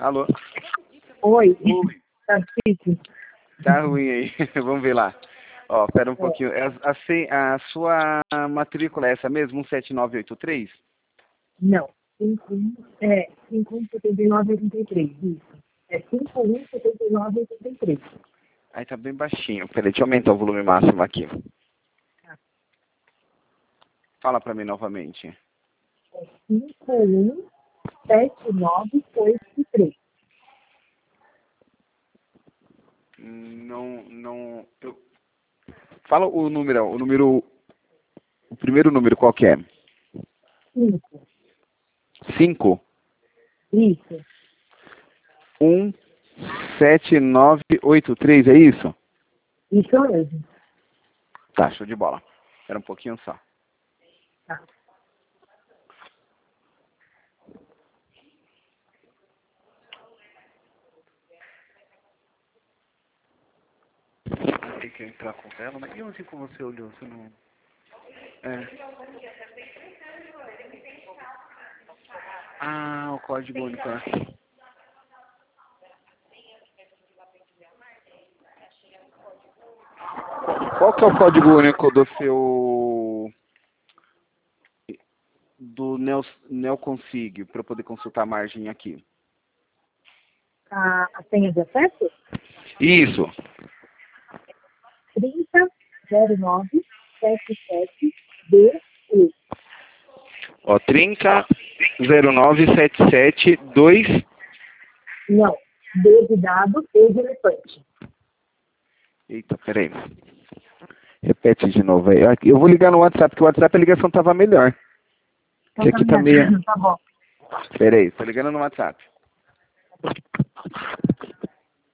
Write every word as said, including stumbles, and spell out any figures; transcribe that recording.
Alô? Oi. Oi. Tá difícil? Tá ruim aí. Vamos ver lá. Ó, pera um pouquinho. A, a, se- a sua matrícula é essa mesmo? um sete nove oito três? Não. cinco um, é, cinco um sete nove oito três, isso. É cinco um sete nove oito três. Aí tá bem baixinho. Peraí, deixa eu aumentar o volume máximo aqui. Fala pra mim novamente. É cinco um sete nove oito três. Não, não... Eu... Fala o número, o número... O primeiro número qual que é? cinco. cinco Isso. um sete nove oito três, é isso? Isso mesmo. Tá, show de bola. Era um pouquinho só. Tá. Tem que entrar com ela, mas e onde que você olhou? Você não... É. Ah, o código único, né? Qual que é o código único do seu... do Neo, Neoconsig, para eu poder consultar a margem aqui? A, a senha de acesso? Isso. trinta zero nove sete sete D E. Ó, trinta zero nove sete sete dois. Não. D de dado, E de elefante. Eita, peraí. Repete de novo aí. Aqui, eu vou ligar no WhatsApp, porque o WhatsApp a ligação tava melhor. Então Que tá aqui tá me meio... achando, tá bom. Peraí, tô ligando no WhatsApp.